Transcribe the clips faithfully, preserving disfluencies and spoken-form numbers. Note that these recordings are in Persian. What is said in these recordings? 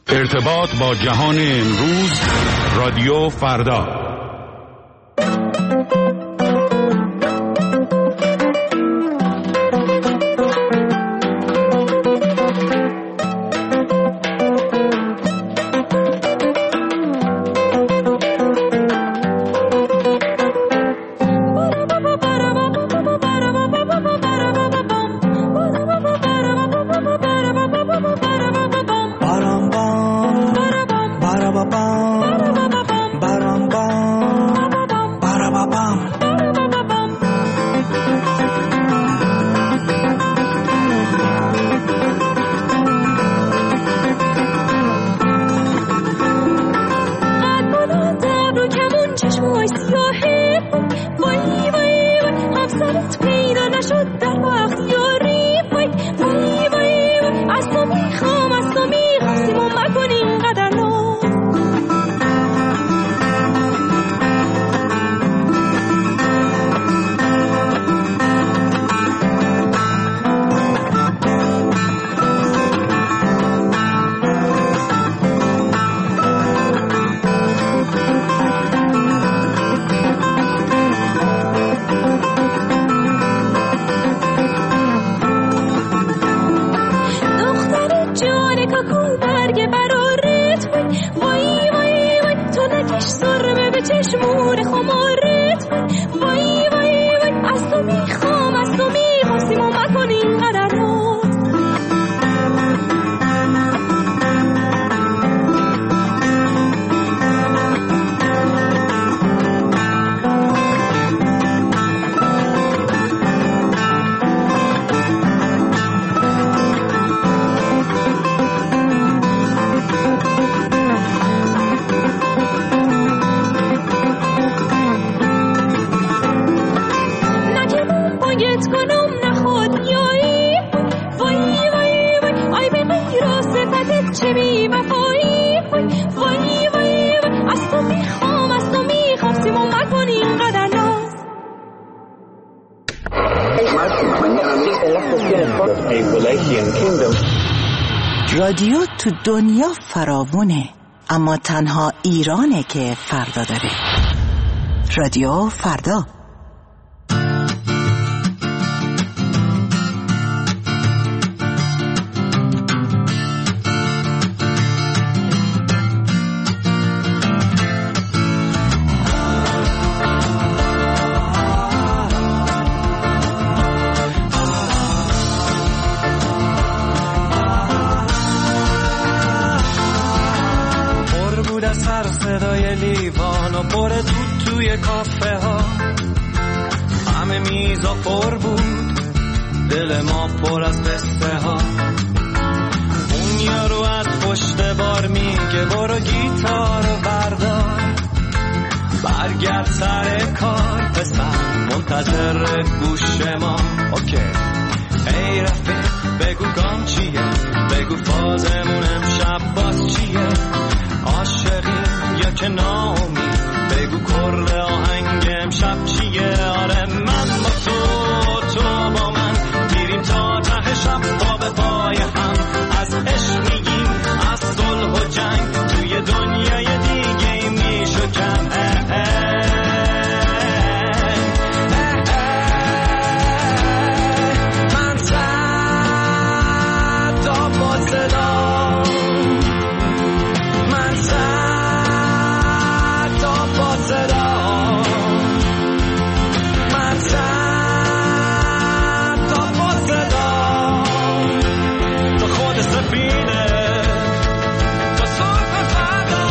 ارتباط با جهان امروز، رادیو فردا. رادیو تو دنیا فراوونه، اما تنها ایرانه که فردا داره. رادیو فردا. صدای لیوان و پر دود توی کافه ها، همه میزا پر بود، دل ما پر از قصه ها. اون یارو از پشت بار میگه برو گیتارو بردار، برگرد سر کار پسر، منتظر گوش ما. اوکی ای رفیق بگو گام چیه، بگو فازمون امشب باز چیه، عاشقی یا که ناامید، بگو کرد آهنگ امشب چیه. آره من با تو، تو با من، میریم تا ته شب پا به پای هم، از عشق میگیم، از صلح و جنگ، توی دنیای دیگه میشو کم. من صدا با صدا، من صدا با صدا، من صدا با صدا، تو خود سفینه، تو صبح فردا.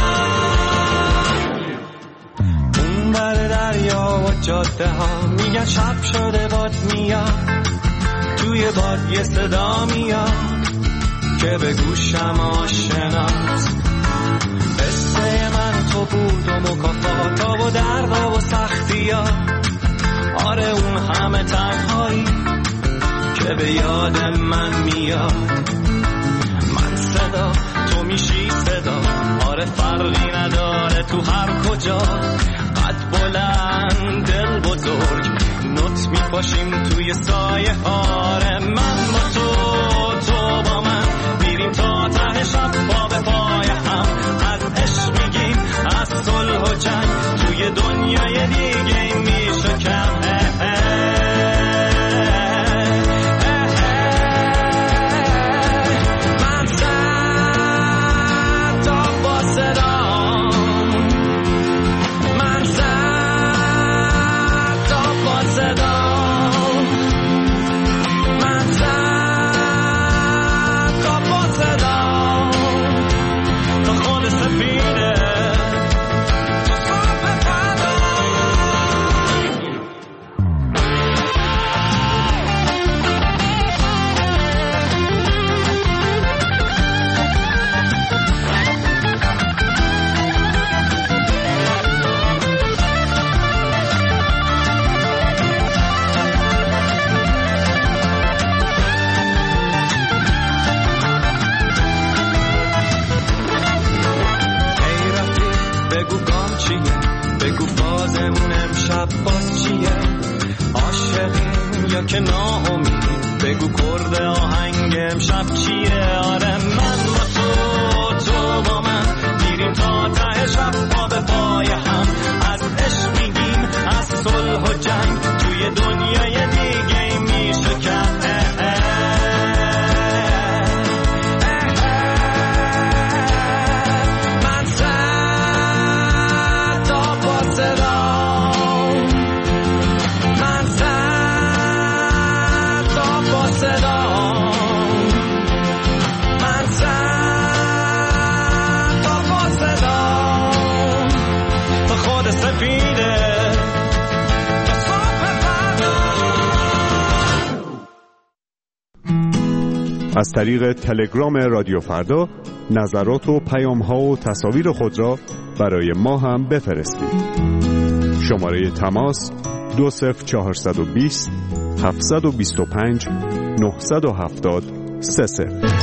اون بر دریا و جاده ها میگن شب شده باد میاد، توی باد یه صدا میاد که به گوشم آشناست. قصه من تو بود و مکافاتا و دردا و سختی ها، آره اون همه تنهایی که به یاد من میاد. من صدا تو میشی صدا، آره فرقی نداره تو هر کجا، قد بلند دل بزرگ، نوت میپاشیم توی سایه ها. من با تو، تو با من، میریم تا ته شب پا به پای که ناامید بگو کرد آهنگ امشب چیه. آره من با تو تو با من میریم تا ته شب پا به پای هم، از عشق میگیم از صلح و جنگ توی دنیای دیگه میشه کرد. من صد تا با صدا، من صد تا با صدا، من صد تا با صدا تا خود سپیده تا صبح فردا. از طریق تلگرام رادیو فردا نظرات و پیام‌ها و تصاویر خود را برای ما هم بفرستید. شماره تماس دو صفر چهارصد و بیست هفتصد و بیست و پنج نهصد و هفتاد سه صفر.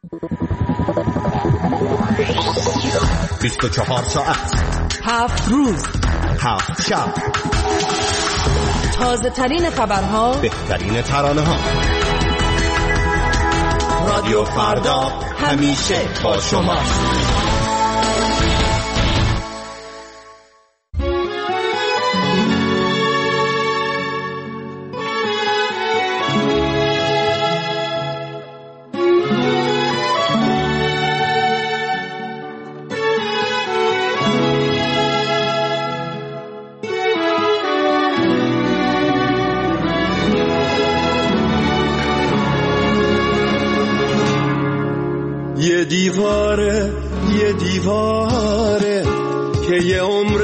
بیست و چهار ساعت، هفت روز، هفت شب، تازه ترین خبرها، بهترین ترانه ها. رادیو فردا همیشه با شماست. یه دیواره یه دیواره که یه عمر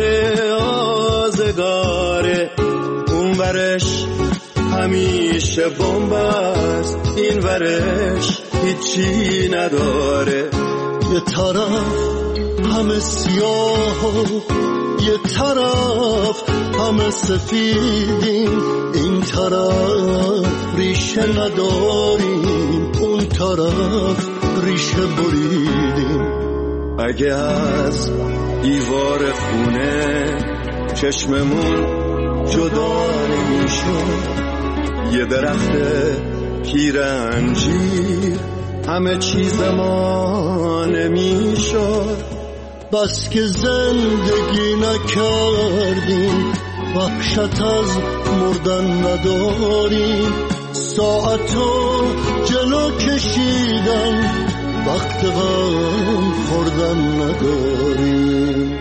آزگاره، اون ورش همیشه بمب است، این ورش هیچی نداره. یه طرف همه سیاه و یه طرف همه سفیدیم، این طرف ریشه نداریم، اون طرف ریشه بریدیم. اگه از دیوار خونه چشممون جدا نمیشد، یه درخت پیر انجیر همه چیز ما نمیشد. بس که زندگی نکردیم، وحشت از مردن نداریم، ساعتو جلو کشیدن، وقت غم خوردن نداریم.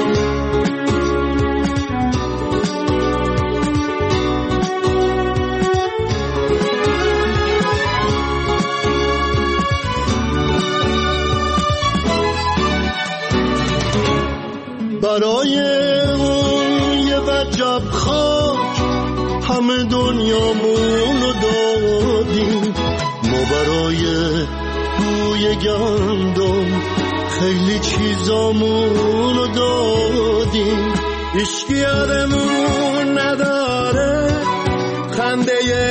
برای اون یه وجب خاک همه دنیامونو دادیم، ما برای بوی گندم خیلی چیزامونو دادیم. هیچکی یادمون نداره خنده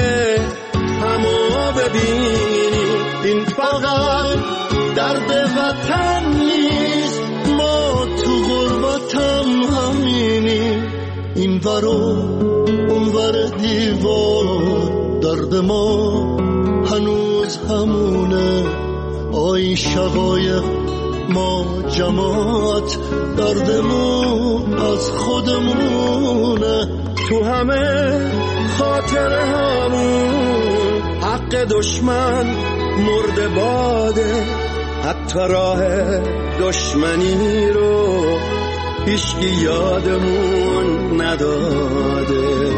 همو ببینیم، این فقط درد وطن نیست، ما تو غربتم همینیم. این ورو اون ور دیوار درد ما هنوز همونه، آی شقایق ما جماعت دردمون از خودمونه. تو همه خاطره همون حق دشمن مرده باده، حتی راه دشمنی رو هیچکی یادمون نداده.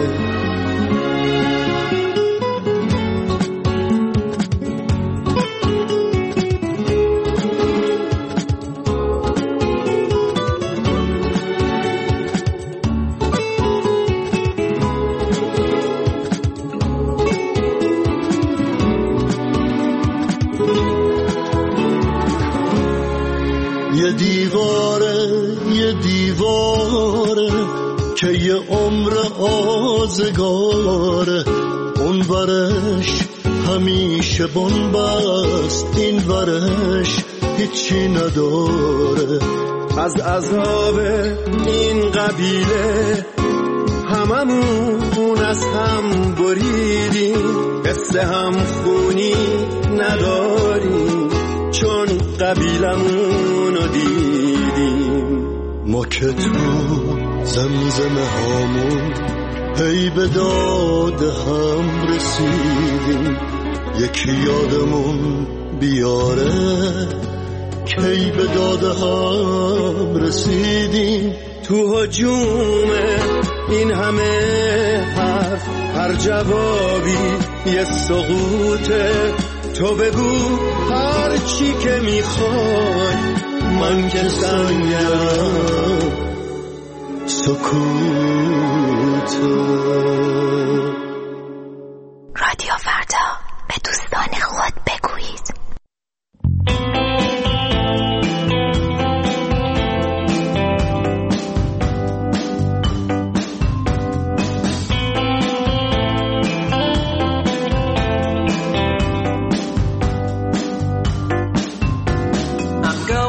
یه دیواره یه دیواره که یه عمر آزگاره، اون ورش همیشه بمب است، این ورش هیچی نداره. از عذاب این قبیله هممون از هم بریدیم، قصه هم خونی نداریم چون قبیلمونو دیدیم. ما که تو زمزمه هامون هی به داد هم رسیدیم، یکی یادمون بیاره کی به داد هم رسیدیم. تو هجوم این همه حرف هر جوابی یه سقوطه، تو بگو هر چی که میخوای، من که سنگم سکوته. رادیو فردا، به دوستان خود بگویید.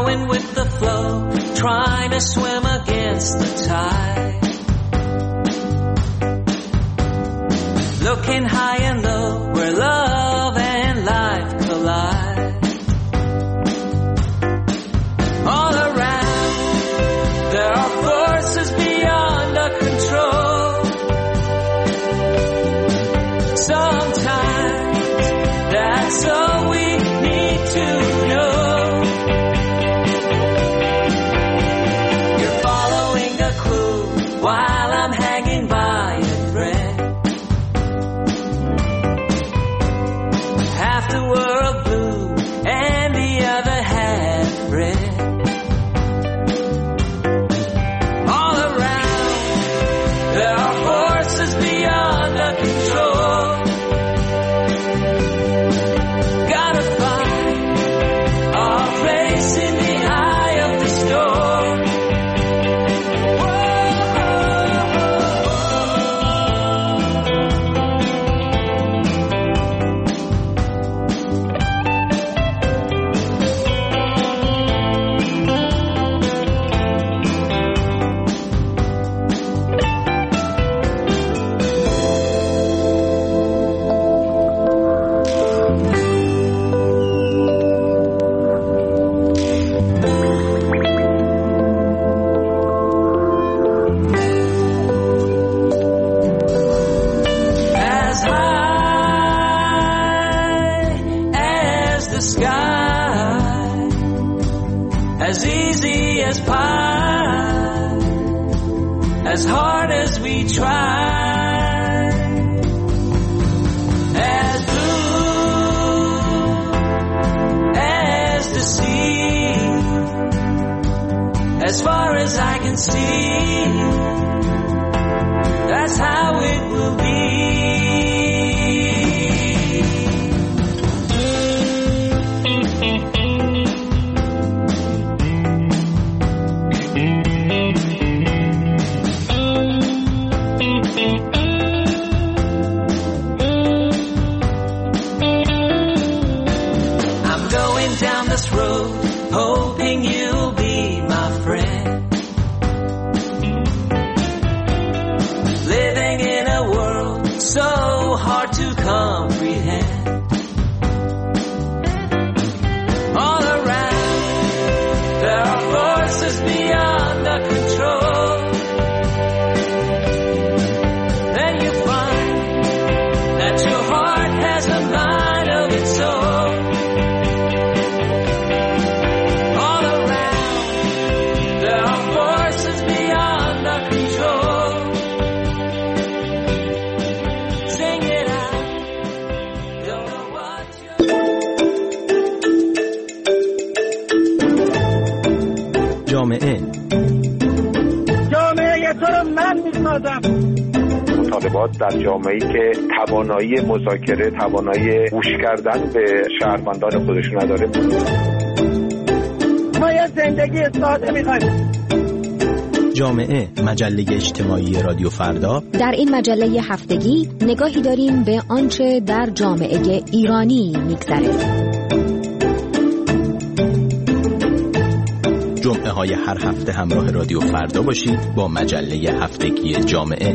going with the flow, trying to swim against the tide. Looking high and low, where love and life collide. All around, there are forces beyond our control. Sometimes, that's all we need to know. You're following a clue while I'm hanging by a thread. Half the world blue and the other half red. All around, there are forces beyond our control. Gotta find our place in the eye of the storm. As high as the sky, as easy as pie, as hard as we try, as blue as the sea, as far as I can see, that's how it will be. I'm going down this road, hoping you'll be my friend. Living in a world so hard to comprehend. All around, there are forces beyond our control. Then you find that your heart has a mind of its own. All around, there are forces beyond our control. Sing it out. Don't know what you're... جامعه جامعه تو رو من میسازم. مطالبات در جامعه‌ای که توانایی مذاکره، توانایی گوش کردن به شهروندان خودش نداره. ما یه زندگی ساده می‌خوایم. جامعه، مجله اجتماعی رادیو فردا. در این مجله هفتگی نگاهی داریم به آنچه در جامعه ایرانی می‌گذره. جمعه های هر هفته همراه رادیو فردا باشید با مجله هفتگی جامعه.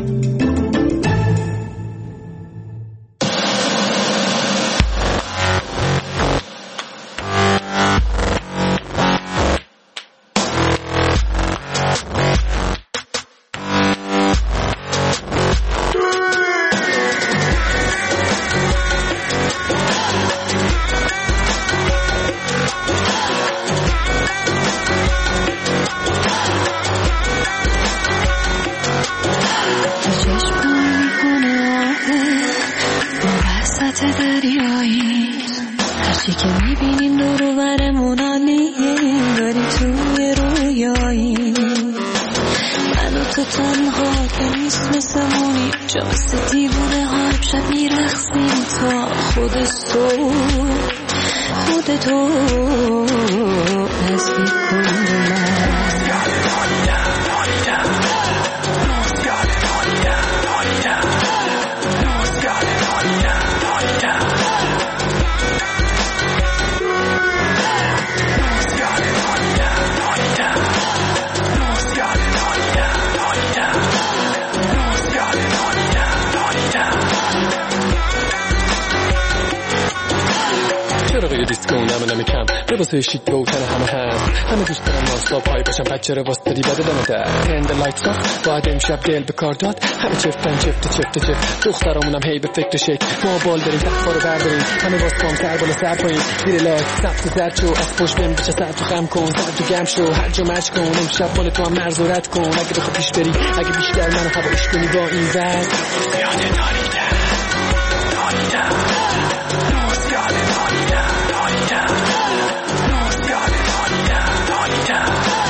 دم کم لباسای شیک و تن همه هست همه دوست دارن نانستاپ پای باشم بچه رو واسه دادی بده دم در ترند لایت آف بعد امشب دل به کار داد همه چفتن چفت چفت چفت دخترامونم هی به فکر شک ما بال داریم تخفا رو برداریم همه باز کام سر بالا سر پایین زیر لایت سبز زرد شو از پشت بهم بچه سر تو خم کن سر تو گم شو هر جا مچ کن امشب مال تو هم مرز و رد کن اگه بخواه پیش بری اگه بیشتر منو هوایش کنی با این ورد زیاده نالیدم نالیدم زیاده نالیدم نالیدم زیاده نالیدم نالیدم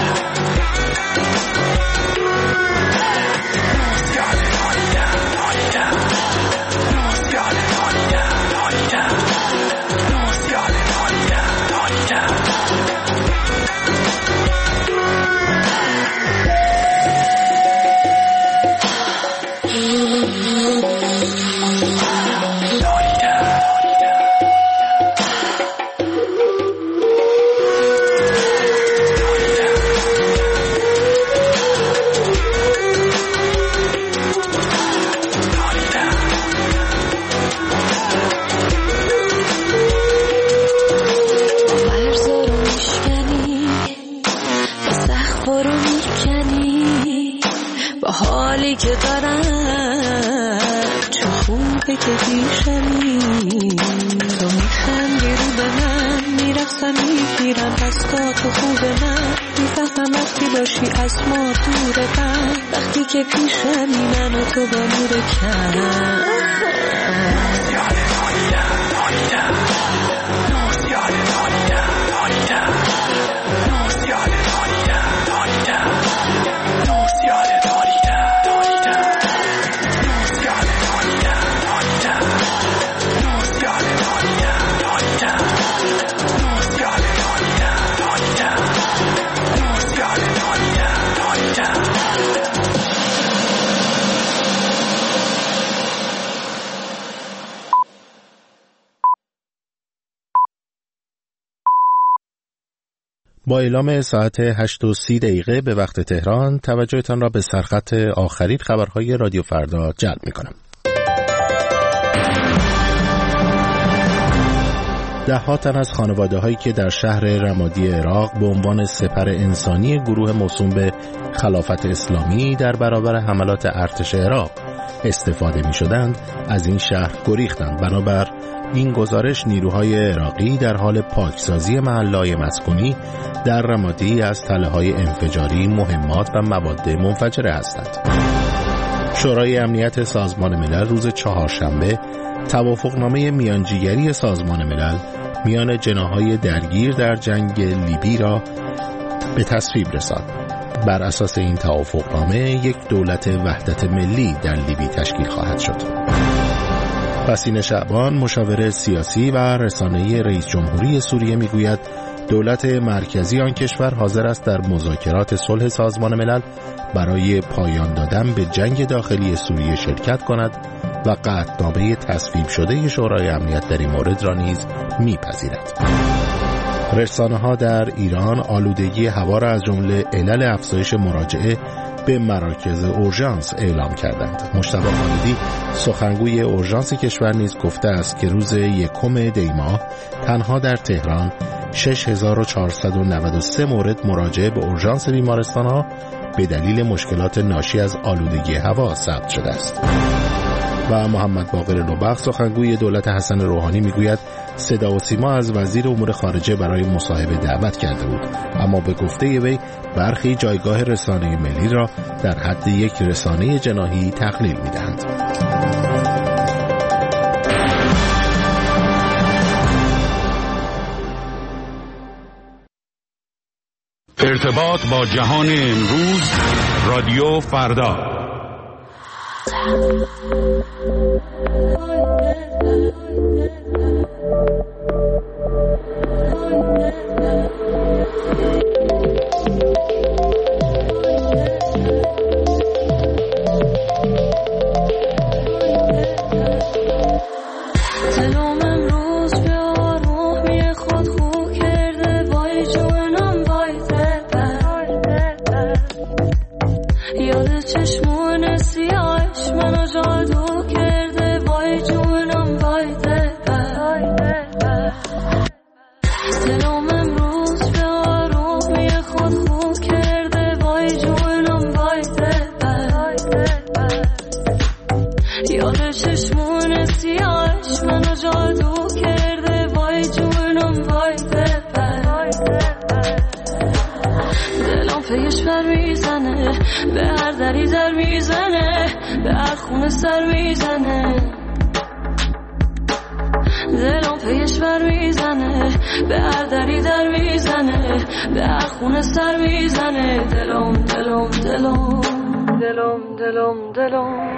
زیاده نالیدم نالیدم زیاده نالیدم نالیدم زیاده نالیدم نالیدم حالی که دارم چه خوبه که پیشمی تو میخندی رو به من میرقصم میگیرم دستا تو خوب من میفهمم وقتی باشی از ما دورتم وقتی که پیشمی من و تو با نور کم زیاده نالیدم نالیدم زیاده نالیدم نالیدم زیاده نالیدم نالیدم زیاده با اعلام ساعت هشت و سی دقیقه به وقت تهران توجهتان را به سرخط آخرین خبرهای رادیو فردا جلب می‌کنم. ده ها تن از خانواده‌هایی که در شهر رمادی عراق به عنوان سپر انسانی گروه موسوم به خلافت اسلامی در برابر حملات ارتش عراق استفاده می‌شدند از این شهر گریختند. بنابر این گزارش نیروهای عراقی در حال پاکسازی محله‌های مسکونی در رمادی از تله‌های انفجاری، مهمات و مواد منفجره هستند. شورای امنیت سازمان ملل روز چهارشنبه توافقنامه میانجیگری سازمان ملل میان جناح‌های درگیر در جنگ لیبی را به تصویب رساند. بر اساس این توافقنامه یک دولت وحدت ملی در لیبی تشکیل خواهد شد. حسین شعبان مشاور سیاسی و رسانه‌ای رئیس جمهوری سوریه میگوید دولت مرکزی آن کشور حاضر است در مذاکرات صلح سازمان ملل برای پایان دادن به جنگ داخلی سوریه شرکت کند و قطعنامه تصویب شده شورای امنیت در این مورد را نیز میپذیرد. رسانه‌ها در ایران آلودگی هوا را از جمله علل افزایش مراجعه به مراکز اورژانس اعلام کردند. مجتبی خالدی سخنگوی اورژانس کشور نیز گفته است که روز یکم دی ماه تنها در تهران شش هزار و چهارصد و نود و سه مورد مراجعه به اورژانس بیمارستان‌ها به دلیل مشکلات ناشی از آلودگی هوا ثبت شده است. و محمد باقر نوبخت سخنگوی دولت حسن روحانی میگوید صدا و سیما از وزیر امور خارجه برای مصاحبه دعوت کرده بود، اما به گفته وی برخی جایگاه رسانه ملی را در حد یک رسانه جناحی تقلیل میدهند. ارتباط با جهان امروز، رادیو فردا. منو جادو کرده وای جونم وای دلم به هر دری در میزنه، به هر خونه سر میزنه، دلم پیش بر میزنه، به هر دری در میزنه، به هر خونه سر میزنه، دلم دلم دلم دلم دلم دلم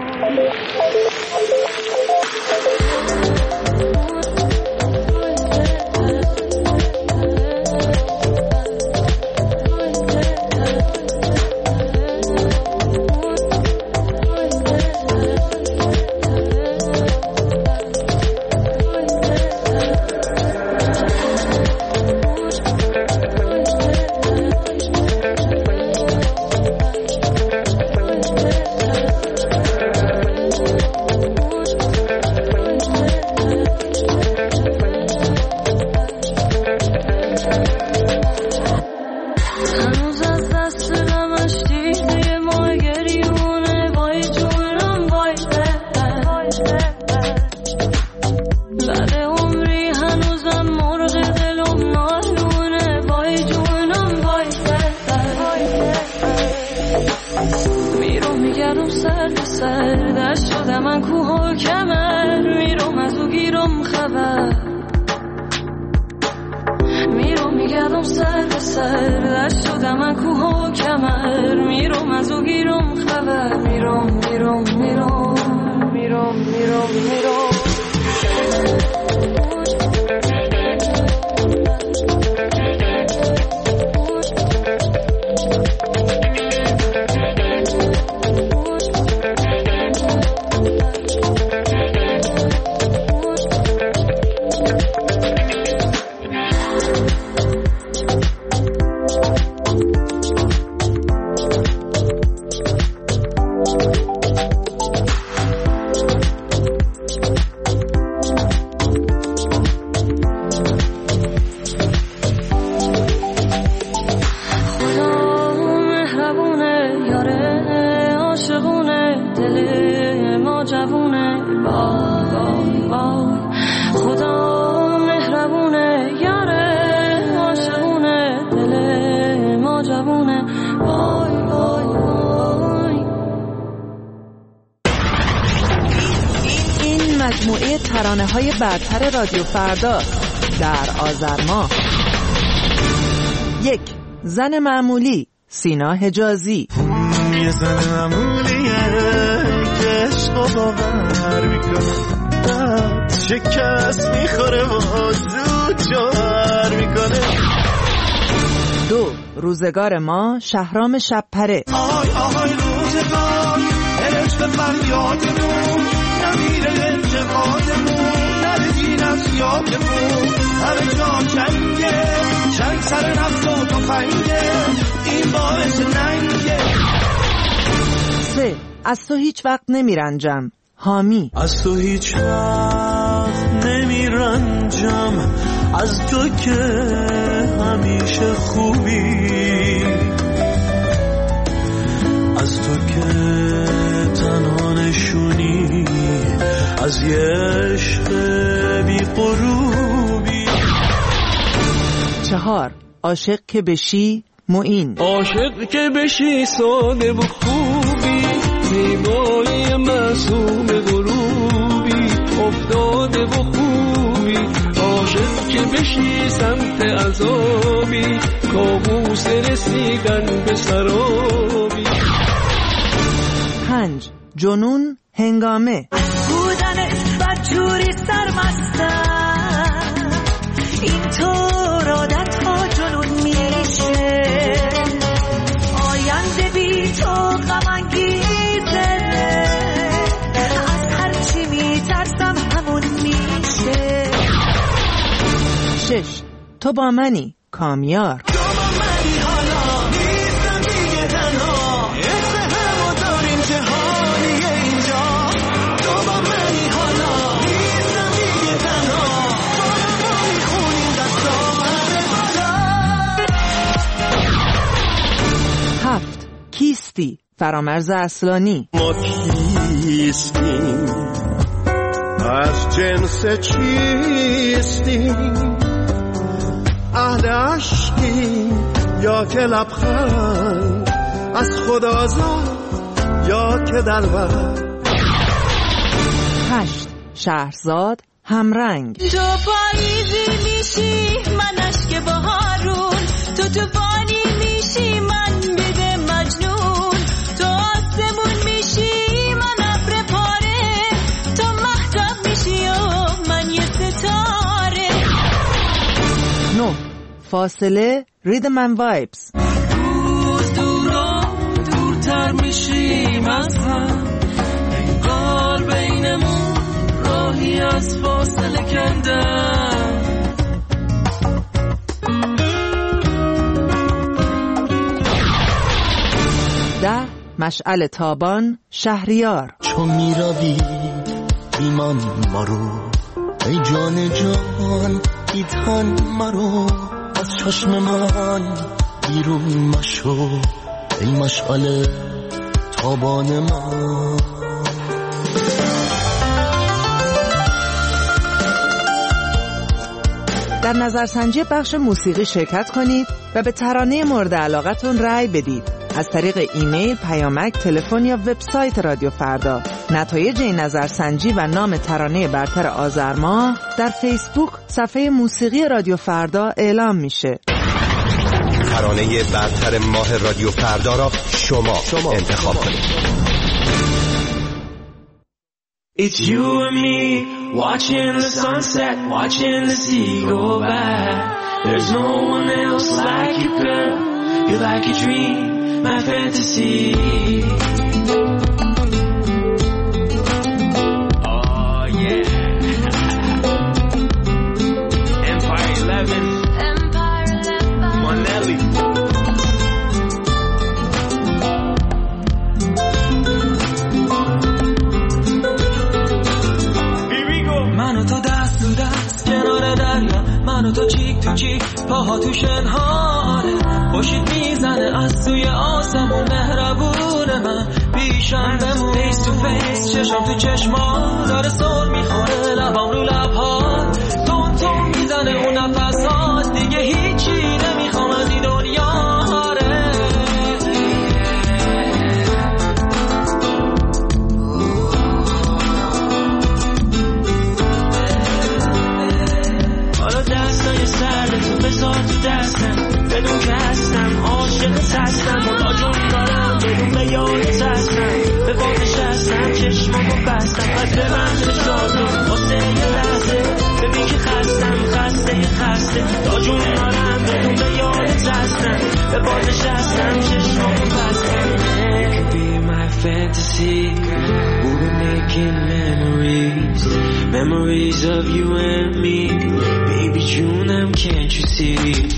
ترانه‌های برتر رادیو فردا در آذر ماه. یک، زن معمولی، سینا حجازی. یه زن معمولیه که عشقو باور میکنه، بعد شکست میخوره و زود جوهر میکنه. دو، روزگار ما، شهرام شبپره. آی آی روزگار عشق فریادمون نمیره انتقادمون نرسین از یادمون همه جا چنگه چند سر نفت و تفنگه این باعث ننگه. سه، از تو هیچ وقت نمیرنجم، حامی. از تو هیچ وقت نمیرنجم، از تو که همیشه خوبی، از تو که تنها نشونی از یه عشق بی غروبی. چهار، عاشق که بشی، معین. عاشق که بشی ساده و خوبی، زیبایی معصوم غروبی، افتاده و خوبی. عاشق که بشی سمت عذابی، کابوس رسیدن به سرابی. پنج، جنون هنگامه. بودنت بدجوری سرمستم، اینطور عادت ها جنون میشه، آینده بی تو غم انگیزه، از هرچی میترسم همون میشه. شش، تو با منی، کامیار. هفت، کیستی، فرامرز اصلانی. ما کیستیم، از جنس چیستیم، اهل عشقیم یا که لبخند از خدا زاد یا که دلبر. هشت شهرزاد همرنگ. تو پاییزی میشی من اشک بهارون، تو توفانی میشی من بده مجنون، تو آسمون میشی من ابر پاره، تو مهتاب میشی و من یه ستاره. نه فاصله ریدم اند وایبز. روز دورا دورتر میشیم از هم، انگار بینمون راهی از فاصله کندم. ده مشعل تابان شهریار. چون میروی بیمان مرو ای جان جان بی تن مرو، از چشم من بیرون مشو ای مشعل تابان من. در نظرسنجی بخش موسیقی شرکت کنید و به ترانه مورد علاقتون رأی بدید از طریق ایمیل، پیامک، تلفن یا وبسایت رادیو فردا. نتایج این نظرسنجی و نام ترانه برتر آذر ماه در فیسبوک صفحه موسیقی رادیو فردا اعلام میشه. ترانه برتر ماه رادیو فردا را شما, شما انتخاب کنید. It's you and me, watching the sunset, watching the sea go by. There's no one else like you, girl. You're like a dream, my fantasy. Oh yeah. Empire eleven. Empire eleven. Monelli. منو تو دست تو دست کنار دریا، منو تو چیک تو چیک پاها تو شنهاره، خوشید میزنه از توی آسمون مهربون من پیشم بمون. فیس تو فیس چشم تو چشما داره سر میخوره لبام رو لبها، تون تون میزنه اون نفسات، دیگه هیچی نمیخوام از این دنیا. بذار تو دستم بدون که هستم عاشقت هستم، خدا جون دارم بدون به یادت هستم، به بادش هستم چشمامو بستم، قد به من شادم واسه یه لحظه، ببین که خستم خسته خسته، تا جون دارم بدون به یادت هستم، به بادش هستم چشمامو بستم. It could be my fantasy, we'll be making memories, memories of you and me, baby June, can't you see?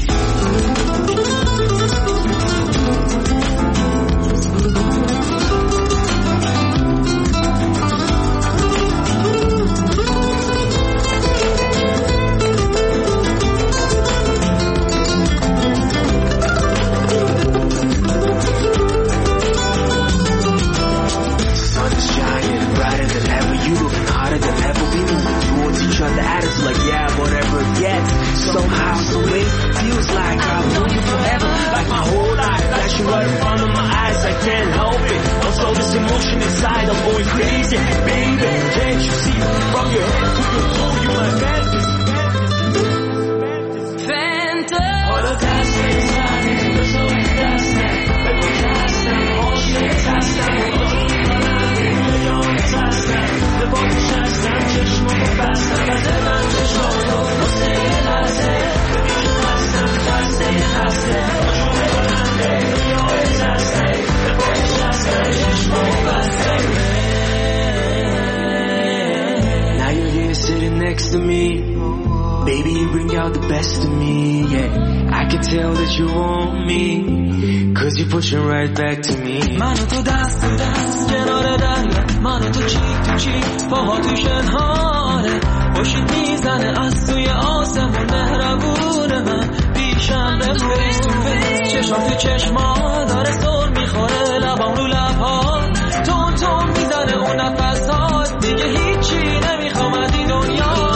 To me, baby, you bring out the best of me, yeah. I can tell that you want me, cause you're pushing right back to me. منو تو دست تو دست کنار دریا، منو تو چیک تو چیک پاها تو شنهاره، خوشید میزنه از توی آسمون مهربون من پیشم به فیس تو فیس چشم تو چشما داره سر میخوره لبام رو لبها، تون تون میزنه اون نفسات، دیگه هیچی نمیخوام از این دنیا.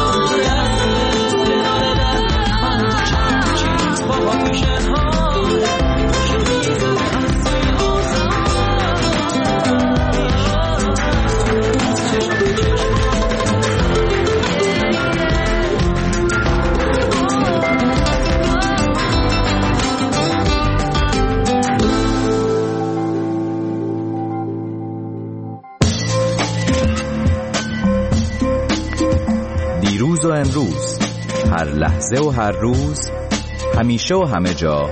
امروز، هر لحظه و هر روز، همیشه و همه جا.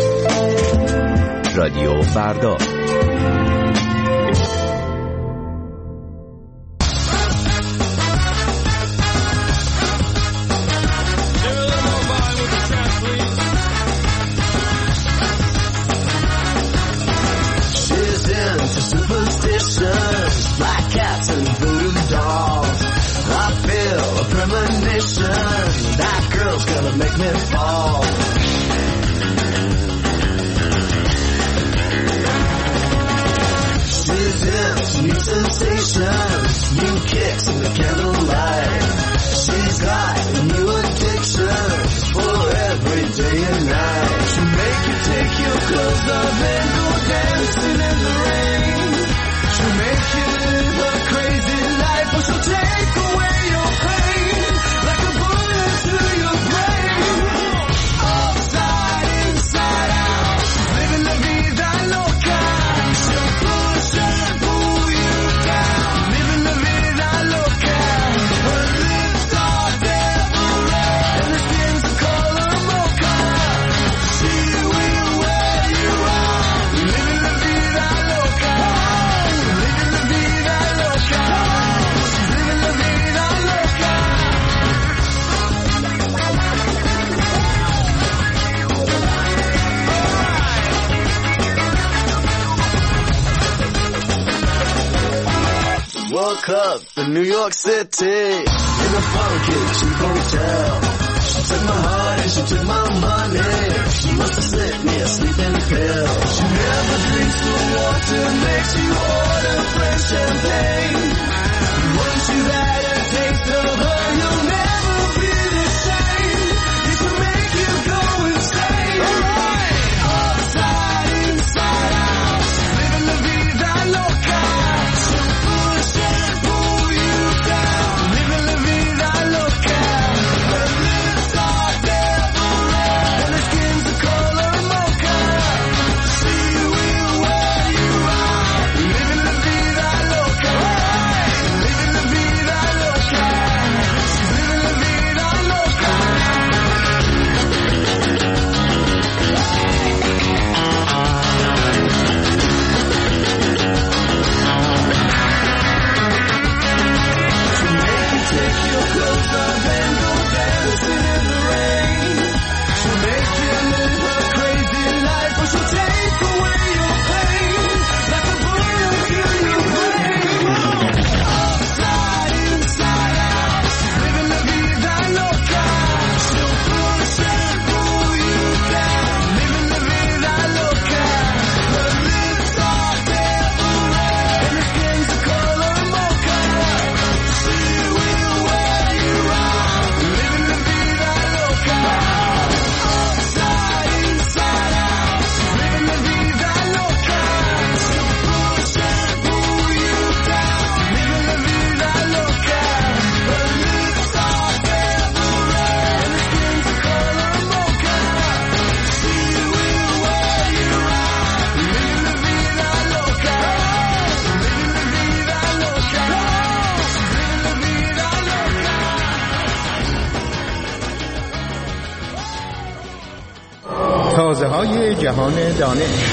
رادیو فردا. Make me fall. She's into new sensations, new kicks in the candlelight. She's got new addictions for every day and night. She'll make you take your clothes off and go dancing in the rain. She'll make you live a crazy life, but she'll take away your pain like a bullet to your brain. Woke up in New York City in a funky cheap hotel. She took my heart and she took my money. She must have slipped me a sleeping pill. She never drinks the water, makes you order fresh champagne. Once you've had a taste of her, you'll never be the same. It will make you go insane. Alright, upside, inside out, living la vida loca. تازه های جهان دانش.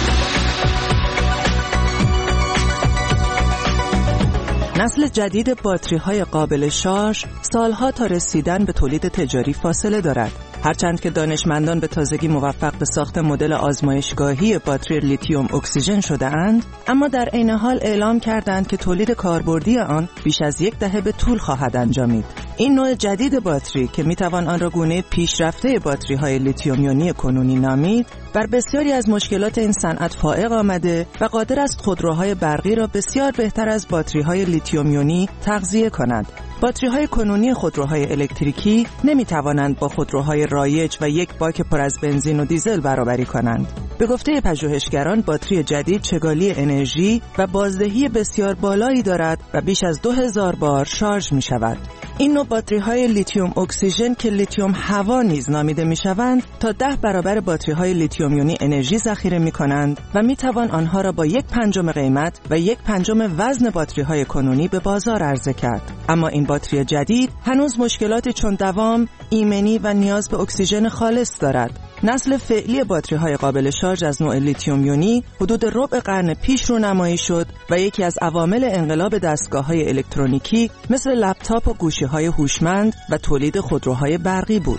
نسل جدید باتری‌های قابل شارژ سالها تا رسیدن به تولید تجاری فاصله دارد. هرچند که دانشمندان به تازگی موفق به ساخت مدل آزمایشگاهی باتری لیتیوم اکسیژن شده‌اند، اما در عین حال اعلام کردند که تولید کاربردی آن بیش از یک دهه به طول خواهد انجامید. این نوع جدید باتری که میتوان آن را گونه پیشرفته باتری‌های لیتیوم یونی کنونی نامید، بر بسیاری از مشکلات این صنعت فائق آمده و قادر است خودروهای برقی را بسیار بهتر از باتری‌های لیتیوم یونی تغذیه کند. باتری‌های کنونی خودروهای الکتریکی نمی‌توانند با خودروهای رایج و یک باک پر از بنزین و دیزل برابری کنند. به گفته پژوهشگران باتری جدید چگالی انرژی و بازدهی بسیار بالایی دارد و بیش از دو هزار بار شارژ می شود. این نوع باتری های لیتیوم اکسیژن که لیتیوم هوا نیز نامیده می شوند تا ده برابر باتری های لیتیوم یونی انرژی ذخیره می کنند و می توان آنها را با یک پنجم قیمت و یک پنجم وزن باتری های کنونی به بازار عرضه کرد. اما این باتری جدید هنوز مشکلاتی چون دوام، ایمنی و نیاز به اکسیژن خالص دارد. نسل فعلی باتری‌های قابل شارژ از نوع لیتیوم یونی حدود ربع قرن پیش رونمایی شد و یکی از عوامل انقلاب دستگاه‌های الکترونیکی مثل لپتاپ و گوشی‌های هوشمند و تولید خودروهای برقی بود.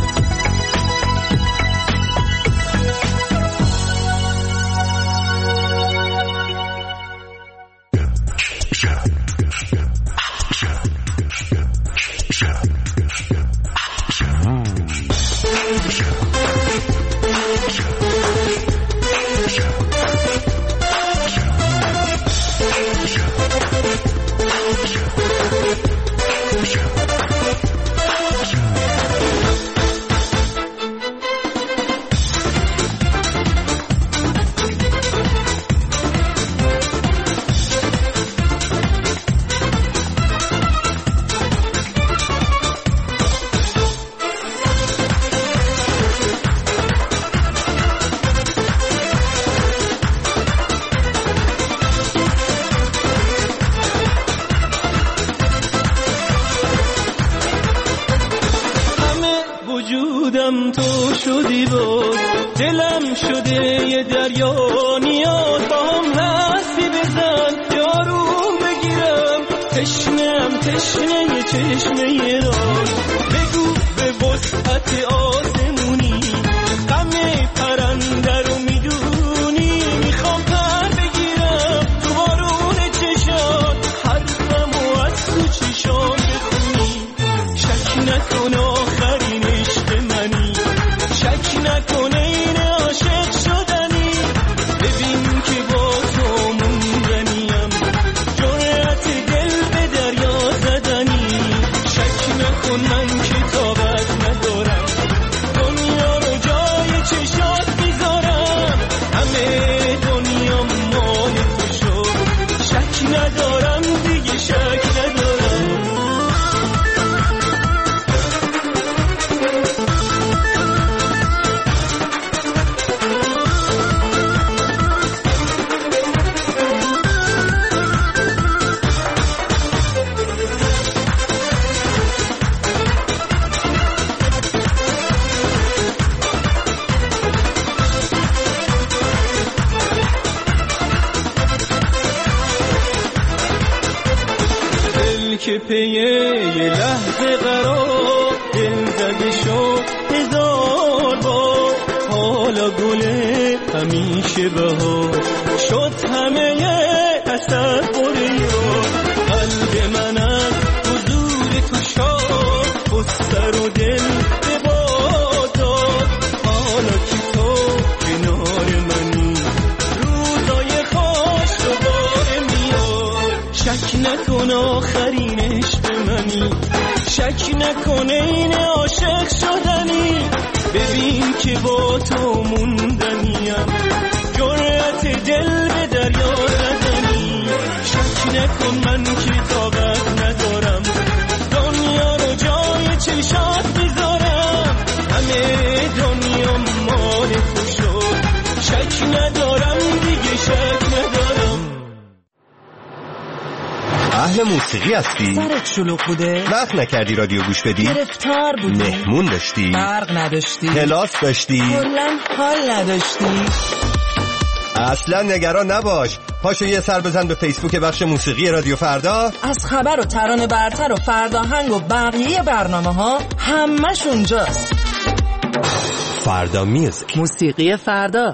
وجودم تو شدی بود، دلم شده یه دریا، نیاز با هم حرفی بزن یاروم بگیرم، تشنم تشنه یه چشمه راز، بگو به وسعت آسمونی غم پرنده رو میدونی، میخوام پر بگیرم تو بارون چشات، حرفمو از تو چشام بخونی، شک نکن آخرین عشق منی، شک نکن این عاشق شدنی، ببین که با تو موندنیم، جرأت دل به دریا زدنی، شک نکن من که طاقت ندارم، دنیا رو جای چشات میذارم، همه دنیا مال تو شد، شک ندارم دیگه شک ندارم. که پیه یه لحظه قرار دل زده شد هزار بار، حالا گله همیشه بهار شد، همه تصور یار، قلب من از حضور تو شاد و سر و دل به باد داد، حالا که تو کنار منی روزای خوش دوباره میاد، شک نکن آخرین عشق منی، شک نکن این عاشق شدنی، ببین که با تو موندنیم، جرأت دل به دریا زدنی، شک نکن من که طاقت ندارم، دنیا رو جای چشات میذارم، همه دنیا مال تو شد، شک ندارم دیگه شک ندارم. اهل موسیقی هستی؟ سرت شلوغ بوده؟ وقت نکردی رادیو گوش بدی؟ گرفتار بودی؟ مهمون داشتی؟ برق نداشتی؟ کلاس داشتی؟ کلاً حال نداشتی؟ اصلا نگران نباش، پاشو یه سر بزن به فیسبوک بخش موسیقی رادیو فردا، از خبر و ترانه برتر و فرداهنگ و بقیه برنامه ها همش اونجاست. فردا میوزیک، موسیقی فردا.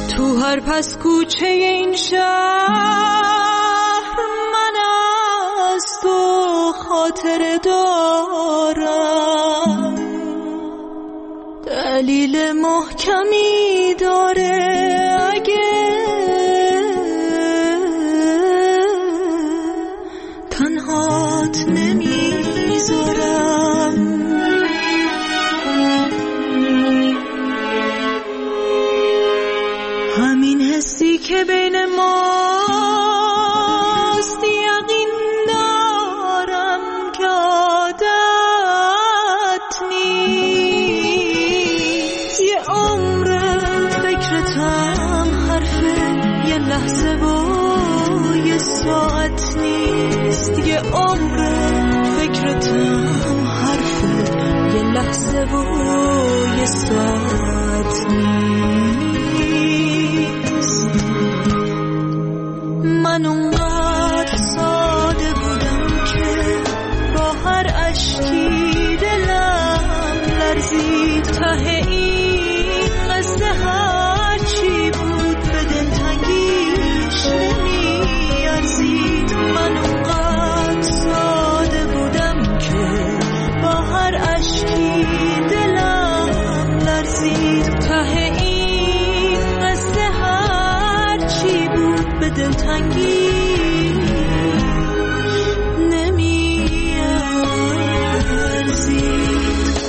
پس کوچه این شهر من خاطر دارم، دلیل محکمی داره اگه تنهات نمیذارم. همین حسی که بین ماست یقین دارم که عادت نیست. یه عمر فکرتم حرفه یه لحظه و یه ساعت نیست. یه عمر فکرتم حرفه یه لحظه و یه ساعت نیست. من اونقدر ساده بودم که با هر اشکی دلم لرزید. ته این قصه هر چی بود به دلتنگیش نمیارزید. من اونقدر ساده بودم که با هر اشکی دلم لرزید. ته این قصه هر چی بود به دلتنگی نمیارزید.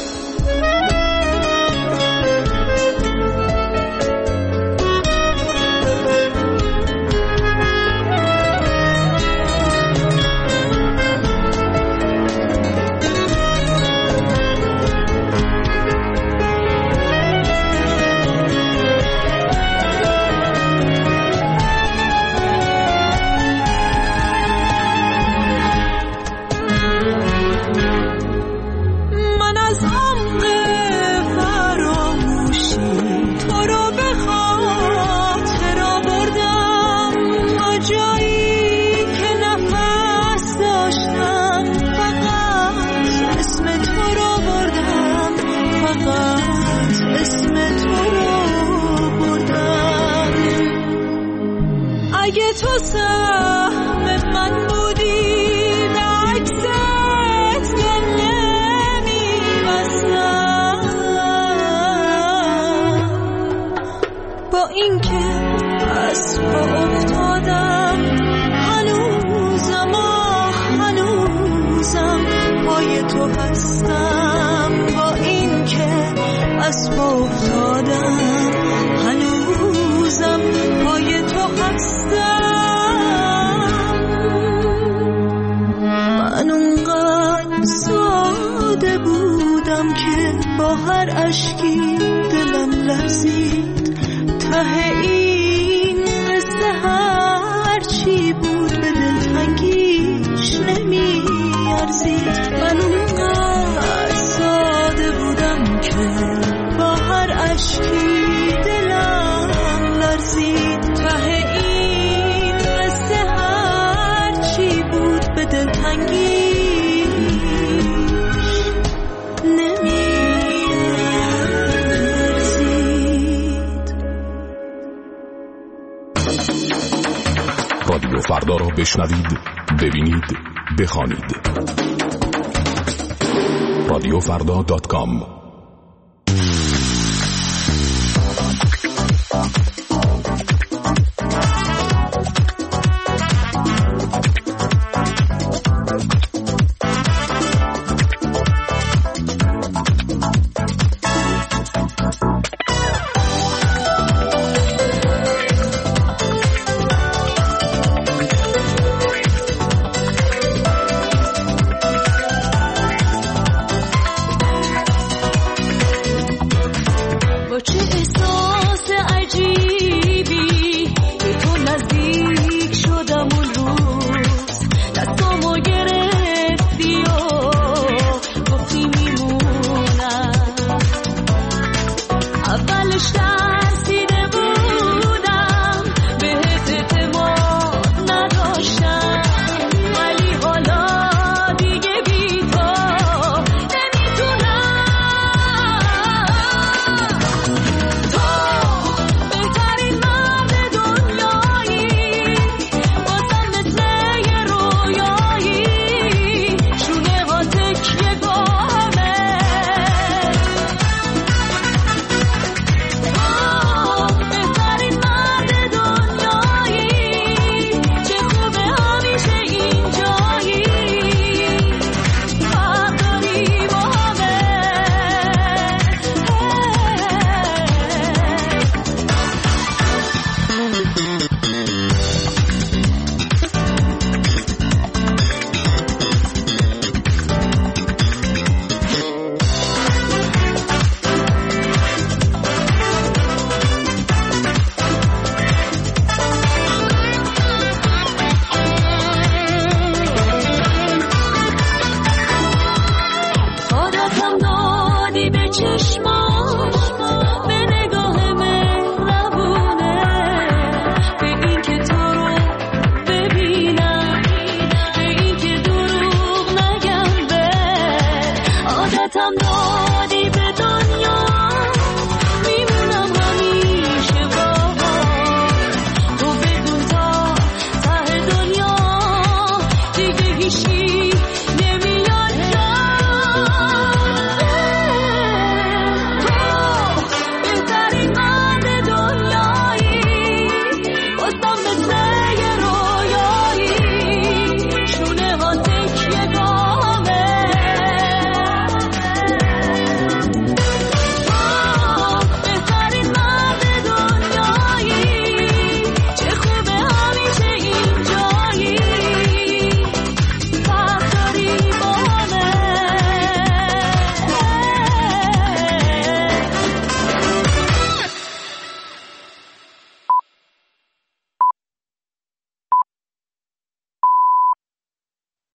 اگه تو سهم من بودی به عکست دل نمیبستم. با اینکه از پا افتادم هنوزم آه هنوزم پای تو هستم. با اینکه از پا افتادم هنوزم پای تو هستم. من اونقدر ساده بودم که با هر اشکی دلم لرزید. ته این قصه هر چی بود به دلتنگیش نمیارزید. من اونقدر ساده بودم که با هر اشکی دلم لرزید. ته این قصه هر چی بود به دلتنگی نمیارزید. رادیو فردا را بشنوید، ببینید، بخوانید. رادیو فردا دات کام